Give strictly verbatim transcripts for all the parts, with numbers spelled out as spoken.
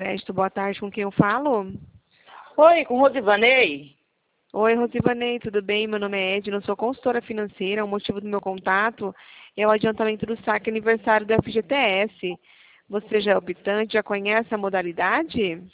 Crédito, boa tarde, com quem eu falo? Oi, com Rosivanei? Oi, Rosivanei, tudo bem? Meu nome é Edna, eu sou consultora financeira. O motivo do meu contato é o adiantamento do saque aniversário do F G T S. Você já é optante, já conhece a modalidade?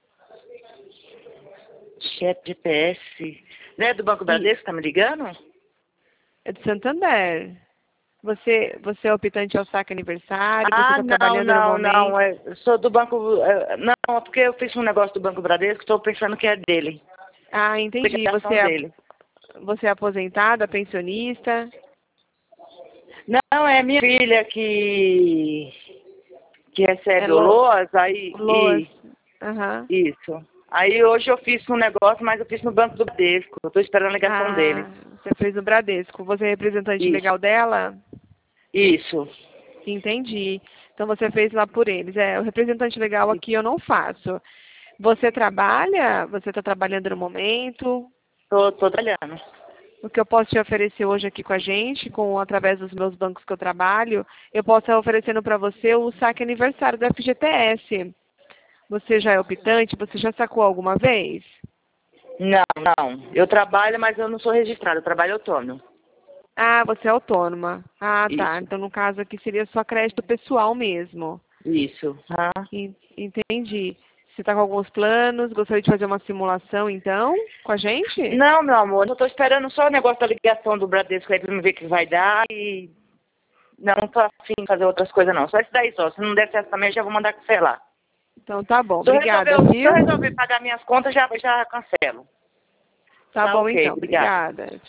Chefe de P S. Não é do Banco E Bradesco que tá me ligando? é de Santander. Você, você é optante ao saque aniversário? Você Ah, está não, trabalhando no não, momento? não. É, eu sou do Banco... é, Não, é porque eu fiz um negócio do Banco Bradesco, estou pensando que é dele. Ah, entendi. Você Obrigação é, dele. você é aposentada, pensionista? Não, é minha filha que... que É recebe o Lo... LOAS, aí... Loas? E... Aham. Isso. Aí hoje eu fiz um negócio, mas eu fiz no Banco do Bradesco. Eu estou esperando a ligação dele. Ah, você fez no Bradesco. Você é representante Isso. legal dela? Isso. Entendi. Então você fez lá por eles. É, o representante legal aqui eu não faço. Você trabalha? Você está trabalhando no momento? Tô, tô trabalhando. O que eu posso te oferecer hoje aqui com a gente, com através dos meus bancos que eu trabalho, eu posso estar oferecendo para você o saque aniversário do F G T S. Você já é optante? Você já sacou alguma vez? Não, não. Eu trabalho, mas eu não sou registrada. Eu trabalho autônomo. Ah, você é autônoma. Ah, tá. Isso. Então, no caso aqui, seria só crédito pessoal mesmo. Isso. Ah. En- Entendi. Você está com alguns planos? Gostaria de fazer uma simulação, então, com a gente? Não, meu amor. Eu tô esperando só o negócio da ligação do Bradesco aí pra me ver o que vai dar e... Não, não tô afim de fazer outras coisas, não. Só isso daí só. Se não der certo também, eu já vou mandar cancelar. Então, tá bom. Se eu Obrigada, resolver, se eu viu? resolver pagar minhas contas, já, já cancelo. Tá Tá bom, ok. então. Obrigada. Obrigada.